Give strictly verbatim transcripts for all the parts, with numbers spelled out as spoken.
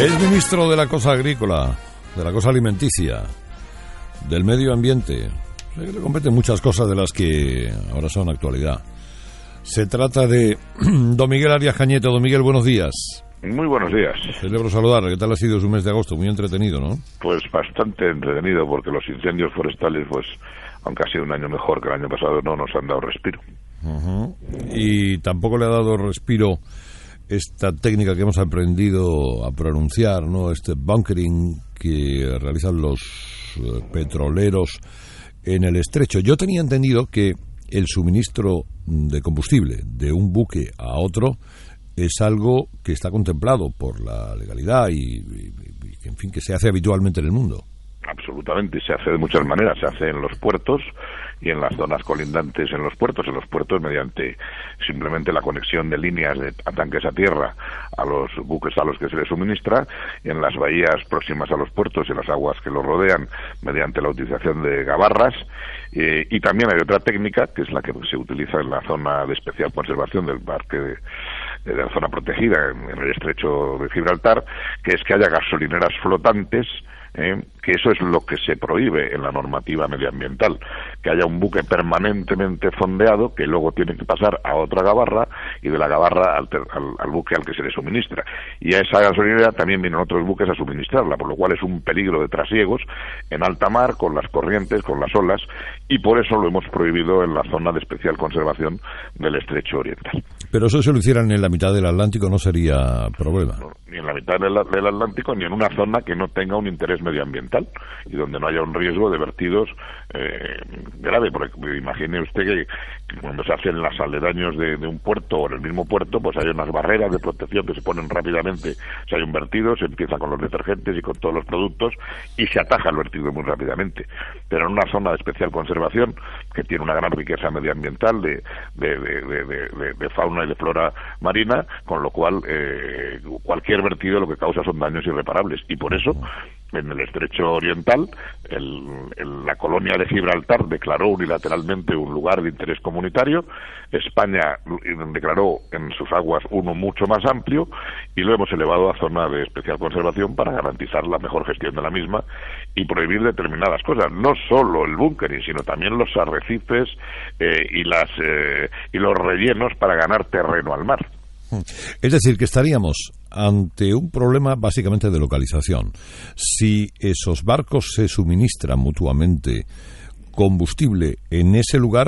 Es ministro de la cosa agrícola, de la cosa alimenticia, del medio ambiente. Le competen muchas cosas de las que ahora son actualidad. Se trata de don Miguel Arias Cañete. Don Miguel, buenos días. Muy buenos días. Celebro saludarle. ¿Qué tal ha sido su mes de agosto? Muy entretenido, ¿no? Pues bastante entretenido, porque los incendios forestales, pues, aunque ha sido un año mejor que el año pasado, no nos han dado respiro. Uh-huh. Y tampoco le ha dado respiro esta técnica que hemos aprendido a pronunciar, ¿no? Este bunkering que realizan los uh, petroleros en el estrecho. Yo tenía entendido que el suministro de combustible de un buque a otro es algo que está contemplado por la legalidad y, y, y en fin, que se hace habitualmente en el mundo. Absolutamente, se hace de muchas maneras, se hace en los puertos y en las zonas colindantes en los puertos, en los puertos mediante simplemente la conexión de líneas de tanques a tierra a los buques a los que se les suministra, y en las bahías próximas a los puertos y en las aguas que los rodean mediante la utilización de gabarras, eh, y también hay otra técnica que es la que se utiliza en la zona de especial conservación del parque de, de la zona protegida en, en el estrecho de Gibraltar, que es que haya gasolineras flotantes. Eh, que eso es lo que se prohíbe en la normativa medioambiental, que haya un buque permanentemente fondeado que luego tiene que pasar a otra gabarra y de la gabarra al, al, al buque al que se le suministra, y a esa gasolinera también vienen otros buques a suministrarla, por lo cual es un peligro de trasiegos en alta mar, con las corrientes, con las olas, y por eso lo hemos prohibido en la zona de especial conservación del estrecho oriental. Pero eso, si lo hicieran en la mitad del Atlántico, no sería problema. No, ni en la mitad del, del Atlántico, ni en una zona que no tenga un interés medioambiental y donde no haya un riesgo de vertidos eh, grave, porque imagine usted que, que cuando se hacen los aledaños de, de un puerto o en el mismo puerto, pues hay unas barreras de protección que se ponen rápidamente. Si hay un vertido, se empieza con los detergentes y con todos los productos y se ataja el vertido muy rápidamente. Pero en una zona de especial conservación, que tiene una gran riqueza medioambiental de, de, de, de, de, de fauna y de flora marina, con lo cual eh, cualquier vertido lo que causa son daños irreparables, y por eso en el estrecho oriental el, el, la colonia de Gibraltar declaró unilateralmente un lugar de interés comunitario. España declaró en sus aguas uno mucho más amplio y lo hemos elevado a zona de especial conservación para garantizar la mejor gestión de la misma y prohibir determinadas cosas, no solo el bunkering, sino también los arrecifes eh, y las eh, y los rellenos para ganar terreno al mar. Es decir, que estaríamos ante un problema básicamente de localización. Si esos barcos se suministran mutuamente combustible en ese lugar,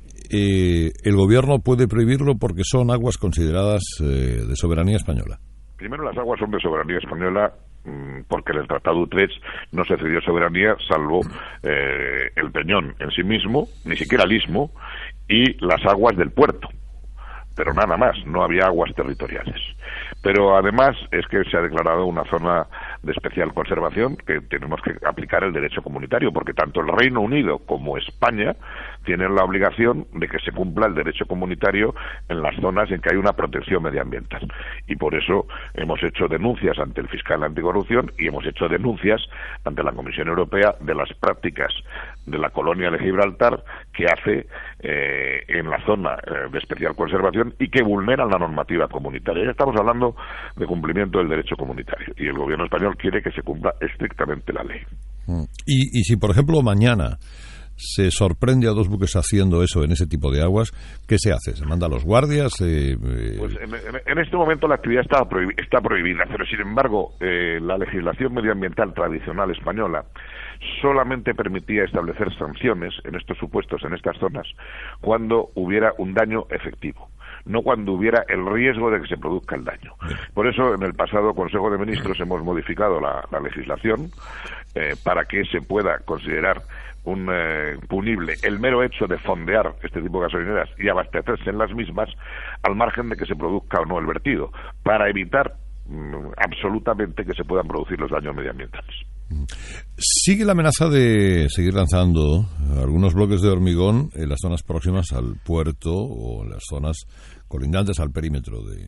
eh, el gobierno puede prohibirlo porque son aguas consideradas eh, de soberanía española. Primero, las aguas son de soberanía española porque en el Tratado Utrecht no se cedió soberanía salvo eh, el peñón en sí mismo, ni siquiera el istmo, y las aguas del puerto. Pero nada más, no había aguas territoriales. Pero además es que se ha declarado una zona de especial conservación que tenemos que aplicar el derecho comunitario, porque tanto el Reino Unido como España tienen la obligación de que se cumpla el derecho comunitario en las zonas en que hay una protección medioambiental. Y por eso hemos hecho denuncias ante el fiscal anticorrupción y hemos hecho denuncias ante la Comisión Europea de las prácticas de la colonia de Gibraltar que hace eh, en la zona eh, de especial conservación y que vulneran la normativa comunitaria. Ya estamos hablando de cumplimiento del derecho comunitario y el gobierno español quiere que se cumpla estrictamente la ley. Y, y si, por ejemplo, mañana se sorprende a dos buques haciendo eso en ese tipo de aguas, ¿qué se hace? ¿Se manda a los guardias? Eh, eh... Pues en, en, en este momento la actividad está, prohibi- está prohibida, pero sin embargo eh, la legislación medioambiental tradicional española solamente permitía establecer sanciones en estos supuestos, en estas zonas, cuando hubiera un daño efectivo, no cuando hubiera el riesgo de que se produzca el daño. Por eso, en el pasado Consejo de Ministros hemos modificado la, la legislación eh, para que se pueda considerar un eh, punible el mero hecho de fondear este tipo de gasolineras y abastecerse en las mismas, al margen de que se produzca o no el vertido, para evitar mm, absolutamente que se puedan producir los daños medioambientales. Sigue la amenaza de seguir lanzando algunos bloques de hormigón en las zonas próximas al puerto o en las zonas colindantes al perímetro de,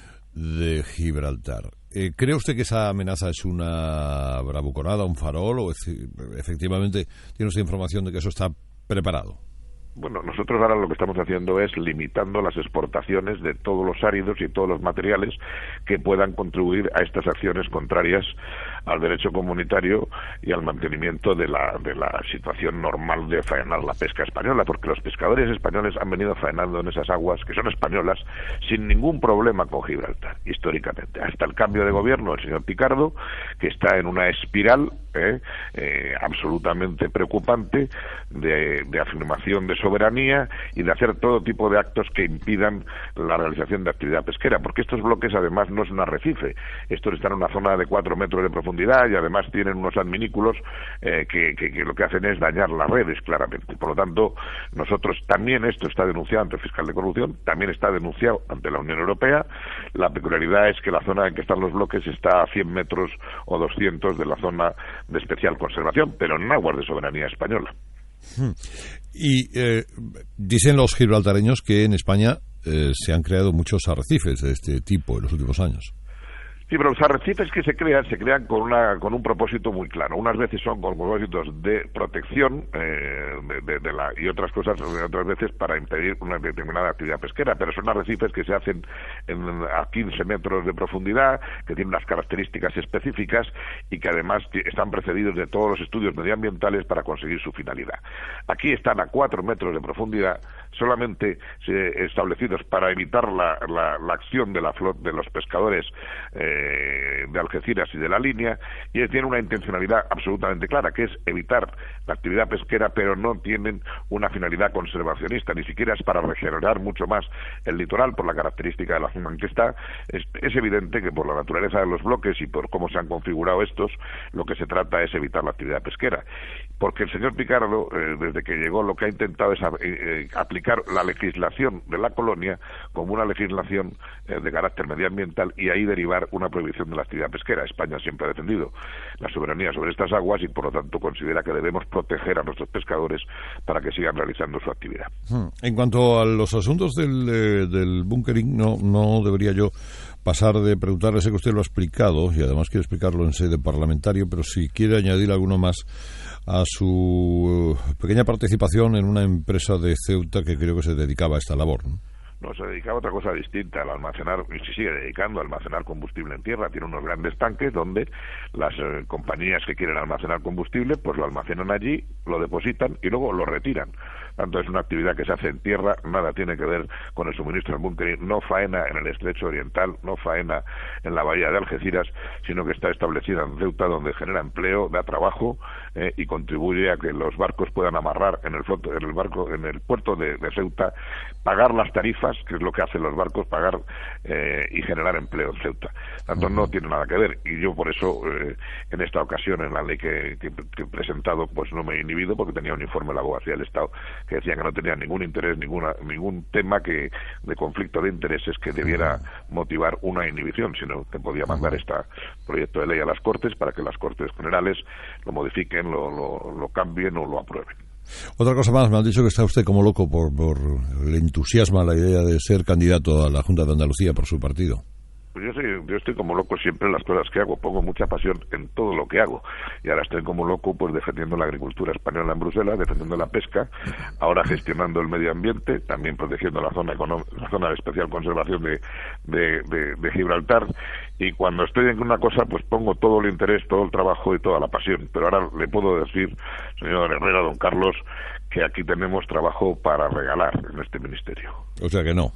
de Gibraltar. Eh, ¿Cree usted que esa amenaza es una bravuconada, un farol, o es, efectivamente tiene usted información de que eso está preparado? Bueno, nosotros ahora lo que estamos haciendo es limitando las exportaciones de todos los áridos y todos los materiales que puedan contribuir a estas acciones contrarias al derecho comunitario y al mantenimiento de la, de la situación normal de faenar la pesca española, porque los pescadores españoles han venido faenando en esas aguas, que son españolas, sin ningún problema con Gibraltar, históricamente. Hasta el cambio de gobierno del señor Picardo, que está en una espiral eh, eh, absolutamente preocupante de, de afirmación de soberanía y de hacer todo tipo de actos que impidan la realización de actividad pesquera, porque estos bloques además no es un arrecife, estos están en una zona de cuatro metros de profundidad y además tienen unos adminículos eh, que, que, que lo que hacen es dañar las redes claramente. Por lo tanto, nosotros también esto está denunciado ante el fiscal de corrupción, también está denunciado ante la Unión Europea. La peculiaridad es que la zona en que están los bloques está a cien metros o doscientos de la zona de especial conservación, pero en aguas de soberanía española. Y eh, dicen los gibraltareños que en España eh, se han creado muchos arrecifes de este tipo en los últimos años. Sí, pero los arrecifes que se crean, se crean con una con un propósito muy claro. Unas veces son con propósitos de protección eh, de, de, de la y otras cosas, otras veces para impedir una determinada actividad pesquera, pero son arrecifes que se hacen en, a quince metros de profundidad, que tienen unas características específicas y que además están precedidos de todos los estudios medioambientales para conseguir su finalidad. Aquí están a cuatro metros de profundidad, solamente se, establecidos para evitar la, la, la acción de la flota de los pescadores eh, de Algeciras y de la línea, y tienen una intencionalidad absolutamente clara, que es evitar la actividad pesquera, pero no tienen una finalidad conservacionista, ni siquiera es para regenerar mucho más el litoral por la característica de la zona en que está. Es, es evidente que por la naturaleza de los bloques y por cómo se han configurado estos, lo que se trata es evitar la actividad pesquera. Porque el señor Picardo, eh, desde que llegó, lo que ha intentado es a, eh, aplicar la legislación de la colonia como una legislación eh, de carácter medioambiental y ahí derivar una prohibición de la actividad pesquera. España siempre ha defendido la soberanía sobre estas aguas y por lo tanto considera que debemos proteger a nuestros pescadores para que sigan realizando su actividad. En cuanto a los asuntos del, eh, del bunkering, no, no debería yo pasar de preguntarle, sé que usted lo ha explicado y además quiere explicarlo en sede parlamentario, pero si quiere añadir alguno más a su pequeña participación en una empresa de Ceuta que creo que se dedicaba a esta labor, ¿no? No, se dedicaba a otra cosa distinta, al almacenar, y se sigue dedicando a almacenar combustible en tierra. Tiene unos grandes tanques donde las eh, compañías que quieren almacenar combustible, pues lo almacenan allí, lo depositan y luego lo retiran. Tanto es una actividad que se hace en tierra, nada tiene que ver con el suministro del bunkering, no faena en el estrecho oriental, no faena en la bahía de Algeciras, sino que está establecida en Ceuta, donde genera empleo, da trabajo eh, y contribuye a que los barcos puedan amarrar en el, floto, en el barco, en el puerto de, de Ceuta, pagar las tarifas, que es lo que hacen los barcos, pagar eh, y generar empleo en Ceuta. Tanto no tiene nada que ver, y yo por eso eh, en esta ocasión en la ley que, que, que he presentado pues no me he inhibido, porque tenía un informe de la Abogacía del Estado que decía que no tenía ningún interés, ninguna ningún tema que de conflicto de intereses que debiera motivar una inhibición, sino que podía mandar este proyecto de ley a las Cortes para que las Cortes Generales lo modifiquen, lo, lo, lo cambien o lo aprueben. Otra cosa más, me han dicho que está usted como loco por, por el entusiasmo a la idea de ser candidato a la Junta de Andalucía por su partido. Pues yo, soy, yo estoy como loco siempre en las cosas que hago, pongo mucha pasión en todo lo que hago, y ahora estoy como loco pues defendiendo la agricultura española en Bruselas, defendiendo la pesca, ahora gestionando el medio ambiente, también protegiendo la zona la zona de especial conservación de, de, de, de Gibraltar, y cuando estoy en una cosa pues pongo todo el interés, todo el trabajo y toda la pasión, pero ahora le puedo decir, señor Herrera, don Carlos, que aquí tenemos trabajo para regalar en este ministerio. O sea que no.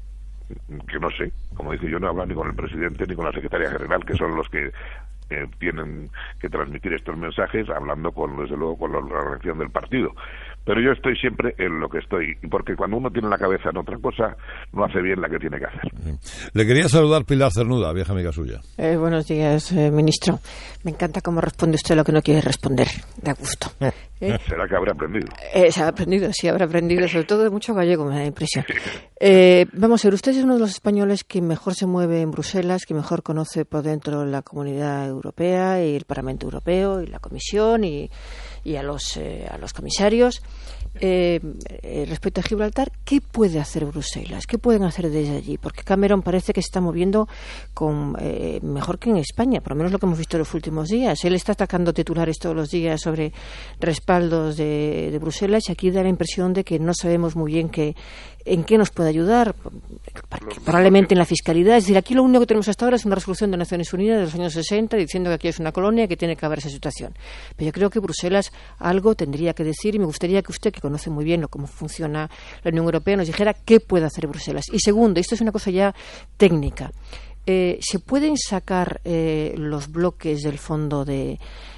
Que no sé, como dice yo, no hablo ni con el presidente ni con la secretaria general, que son los que eh, tienen que transmitir estos mensajes, hablando con, desde luego, con la organización del partido. Pero yo estoy siempre en lo que estoy, porque cuando uno tiene la cabeza en otra cosa, no hace bien la que tiene que hacer. Le quería saludar Pilar Cernuda, vieja amiga suya. Eh, buenos días, eh, ministro. Me encanta cómo responde usted lo que no quiere responder. Da gusto. ¿Eh? ¿Será que habrá aprendido? Eh, se ha aprendido, sí, habrá aprendido, sobre todo de mucho gallego, me da la impresión. Eh, vamos a ver, usted es uno de los españoles que mejor se mueve en Bruselas, que mejor conoce por dentro la Comunidad Europea y el Parlamento Europeo y la Comisión y, y a los, eh, a los comisarios. Eh, eh, respecto a Gibraltar, ¿qué puede hacer Bruselas? ¿Qué pueden hacer desde allí? Porque Cameron parece que se está moviendo con, eh, mejor que en España, por lo menos lo que hemos visto en los últimos días. Él está atacando titulares todos los días sobre respaldos de, de Bruselas, y aquí da la impresión de que no sabemos muy bien qué, en qué nos puede ayudar, probablemente en la fiscalidad. Es decir, aquí lo único que tenemos hasta ahora es una resolución de Naciones Unidas de los años sesenta diciendo que aquí es una colonia y que tiene que haber esa situación. Pero yo creo que Bruselas algo tendría que decir, y me gustaría que usted, que conoce muy bien cómo funciona la Unión Europea, nos dijera qué puede hacer Bruselas. Y segundo, esto es una cosa ya técnica, eh, ¿se pueden sacar eh, los bloques del fondo de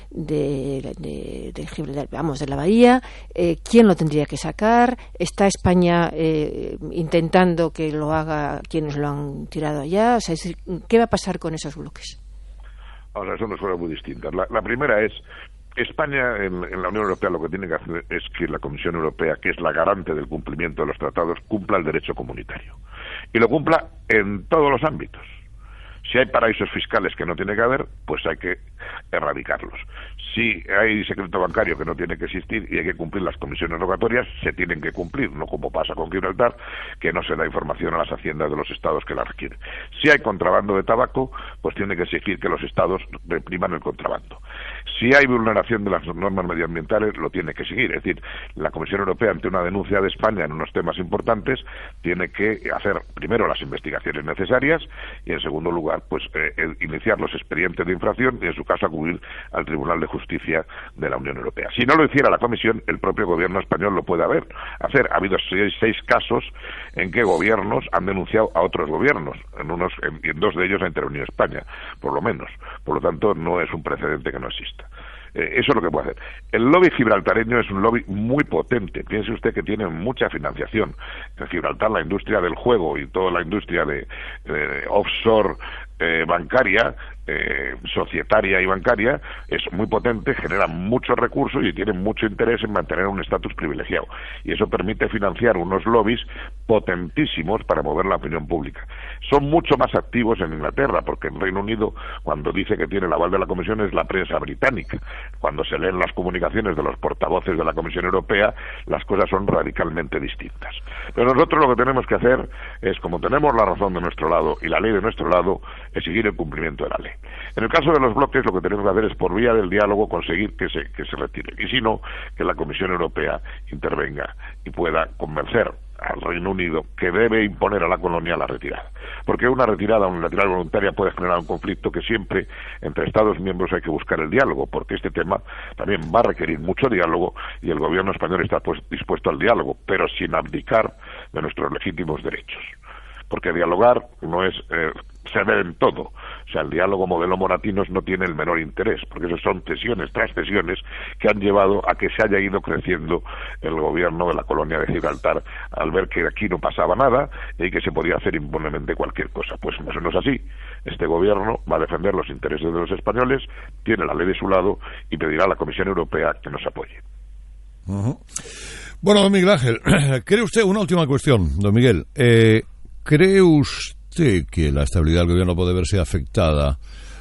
de, de, de, de vamos de la bahía? Eh, ¿quién lo tendría que sacar? ¿Está España eh, intentando que lo haga quienes lo han tirado allá? O sea, es decir, ¿qué va a pasar con esos bloques? Ahora, son dos cosas muy distintas. La, la primera es, España en, en la Unión Europea lo que tiene que hacer es que la Comisión Europea, que es la garante del cumplimiento de los tratados, cumpla el derecho comunitario. Y lo cumpla en todos los ámbitos. Si hay paraísos fiscales que no tiene que haber, pues hay que erradicarlos. Si hay secreto bancario que no tiene que existir y hay que cumplir las comisiones rogatorias, se tienen que cumplir, no como pasa con Gibraltar, que no se da información a las haciendas de los estados que la requieren. Si hay contrabando de tabaco, pues tiene que exigir que los estados repriman el contrabando. Si hay vulneración de las normas medioambientales, lo tiene que seguir. Es decir, la Comisión Europea, ante una denuncia de España en unos temas importantes, tiene que hacer primero las investigaciones necesarias y, en segundo lugar, pues eh, iniciar los expedientes de infracción y, en su caso, acudir al Tribunal de Justicia de la Unión Europea. Si no lo hiciera la Comisión, el propio gobierno español lo puede haber, hacer. Ha habido seis, seis casos en que gobiernos han denunciado a otros gobiernos. En, unos, en, en dos de ellos ha intervenido España, por lo menos. Por lo tanto, no es un precedente que no exista. Eh, eso es lo que puede hacer. El lobby gibraltareño es un lobby muy potente. Piense usted que tiene mucha financiación. En Gibraltar, la industria del juego y toda la industria de, de offshore eh, bancaria, eh, societaria y bancaria, es muy potente, genera muchos recursos y tiene mucho interés en mantener un estatus privilegiado. Y eso permite financiar unos lobbies potentísimos para mover la opinión pública. Son mucho más activos en Inglaterra, porque en Reino Unido, cuando dice que tiene el aval de la Comisión, es la prensa británica. Cuando se leen las comunicaciones de los portavoces de la Comisión Europea, las cosas son radicalmente distintas. Pero nosotros lo que tenemos que hacer es, como tenemos la razón de nuestro lado y la ley de nuestro lado, es seguir el cumplimiento de la ley. En el caso de los bloques, lo que tenemos que hacer es, por vía del diálogo, conseguir que se, que se retiren. Y si no, que la Comisión Europea intervenga y pueda convencer al Reino Unido que debe imponer a la colonia la retirada. Porque una retirada unilateral voluntaria puede generar un conflicto que siempre entre Estados miembros hay que buscar el diálogo, porque este tema también va a requerir mucho diálogo y el gobierno español está pues dispuesto al diálogo, pero sin abdicar de nuestros legítimos derechos. Porque dialogar no es eh, ceder en todo. O sea, el diálogo modelo Moratinos no tiene el menor interés, porque eso son cesiones tras cesiones que han llevado a que se haya ido creciendo el gobierno de la colonia de Gibraltar al ver que aquí no pasaba nada y que se podía hacer impunemente cualquier cosa. Pues eso no es así. Este gobierno va a defender los intereses de los españoles, tiene la ley de su lado y pedirá a la Comisión Europea que nos apoye. Uh-huh. Bueno, don Miguel Ángel, ¿cree usted, una última cuestión, don Miguel, eh, ¿cree usted que la estabilidad del gobierno puede verse afectada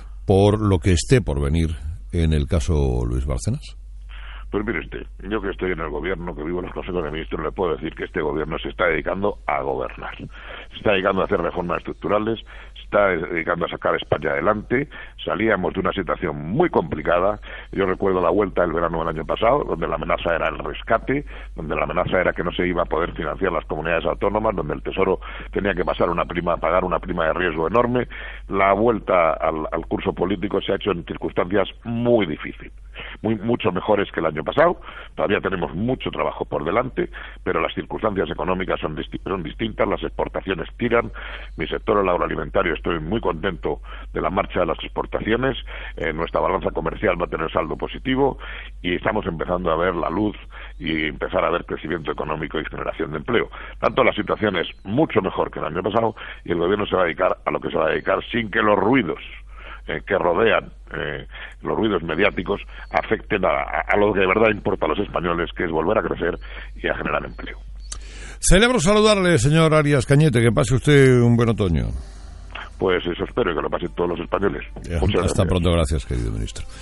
por lo que esté por venir en el caso Luis Bárcenas? Pues mire usted, yo que estoy en el gobierno, que vivo en los consejos de ministros, le puedo decir que este gobierno se está dedicando a gobernar. Se está dedicando a hacer reformas estructurales, se está dedicando a sacar a España adelante. Salíamos de una situación muy complicada. Yo recuerdo la vuelta del verano del año pasado, donde la amenaza era el rescate, donde la amenaza era que no se iba a poder financiar las comunidades autónomas, donde el Tesoro tenía que pasar una prima, pagar una prima de riesgo enorme. La vuelta al, al curso político se ha hecho en circunstancias muy difíciles, muy mucho mejores que el año pasado. Todavía tenemos mucho trabajo por delante, pero las circunstancias económicas son, disti- son distintas, las exportaciones tiran. Mi sector, el agroalimentario, estoy muy contento de la marcha de las exportaciones. Eh, nuestra balanza comercial va a tener saldo positivo y estamos empezando a ver la luz y empezar a ver crecimiento económico y generación de empleo. Tanto la situación es mucho mejor que el año pasado y el gobierno se va a dedicar a lo que se va a dedicar sin que los ruidos Eh, que rodean eh, los ruidos mediáticos afecten a, a, a lo que de verdad importa a los españoles, que es volver a crecer y a generar empleo. Celebro saludarle, señor Arias Cañete, que pase usted un buen otoño. Pues eso espero, y que lo pasen todos los españoles. Ya, Muchas hasta gracias. pronto, gracias, querido ministro.